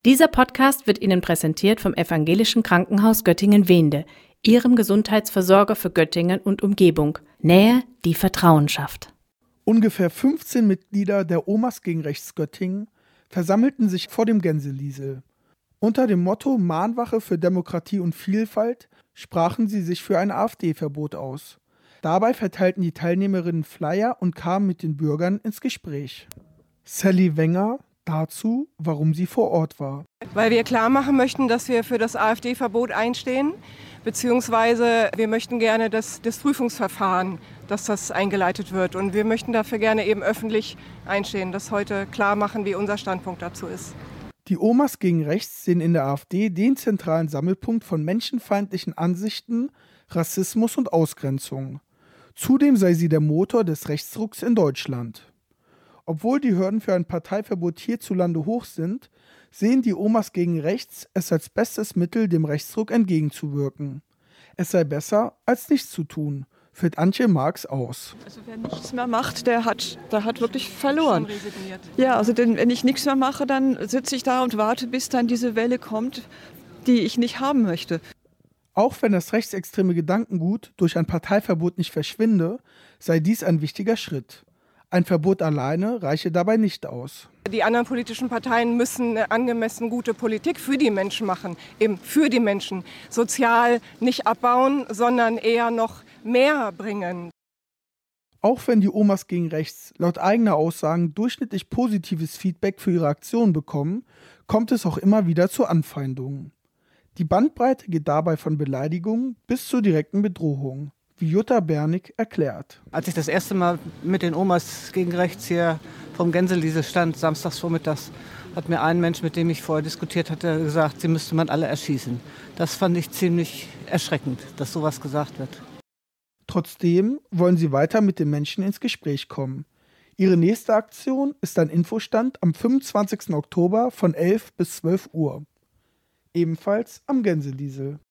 Dieser Podcast wird Ihnen präsentiert vom Evangelischen Krankenhaus Göttingen-Wehnde, Ihrem Gesundheitsversorger für Göttingen und Umgebung. Nähe, die Vertrauen schafft. Ungefähr 15 Mitglieder der Omas gegen Rechts Göttingen versammelten sich vor dem Gänseliesel. Unter dem Motto Mahnwache für Demokratie und Vielfalt sprachen sie sich für ein AfD-Verbot aus. Dabei verteilten die Teilnehmerinnen Flyer und kamen mit den Bürgern ins Gespräch. Sally Wenger dazu, warum sie vor Ort war. Weil wir klar machen möchten, dass wir für das AfD-Verbot einstehen, beziehungsweise wir möchten gerne das Prüfungsverfahren, dass das eingeleitet wird. Und wir möchten dafür gerne eben öffentlich einstehen, das heute klar machen, wie unser Standpunkt dazu ist. Die Omas gegen Rechts sehen in der AfD den zentralen Sammelpunkt von menschenfeindlichen Ansichten, Rassismus und Ausgrenzung. Zudem sei sie der Motor des Rechtsrucks in Deutschland. Obwohl die Hürden für ein Parteiverbot hierzulande hoch sind, sehen die Omas gegen Rechts es als bestes Mittel, dem Rechtsruck entgegenzuwirken. Es sei besser, als nichts zu tun, führt Antje Marx aus. Also wer nichts mehr macht, der hat wirklich verloren. Ja, also wenn ich nichts mehr mache, dann sitze ich da und warte, bis dann diese Welle kommt, die ich nicht haben möchte. Auch wenn das rechtsextreme Gedankengut durch ein Parteiverbot nicht verschwinde, sei dies ein wichtiger Schritt. Ein Verbot alleine reiche dabei nicht aus. Die anderen politischen Parteien müssen angemessen gute Politik für die Menschen machen, eben für die Menschen. Sozial nicht abbauen, sondern eher noch mehr bringen. Auch wenn die Omas gegen Rechts laut eigener Aussagen durchschnittlich positives Feedback für ihre Aktion bekommen, kommt es auch immer wieder zu Anfeindungen. Die Bandbreite geht dabei von Beleidigungen bis zur direkten Bedrohung, wie Jutta Bernig erklärt. Als ich das erste Mal mit den Omas gegen Rechts hier vom Gänseliesel stand, samstags vormittags, hat mir ein Mensch, mit dem ich vorher diskutiert hatte, gesagt, sie müsste man alle erschießen. Das fand ich ziemlich erschreckend, dass sowas gesagt wird. Trotzdem wollen sie weiter mit den Menschen ins Gespräch kommen. Ihre nächste Aktion ist ein Infostand am 25. Oktober von 11 bis 12 Uhr. Ebenfalls am Gänseliesel.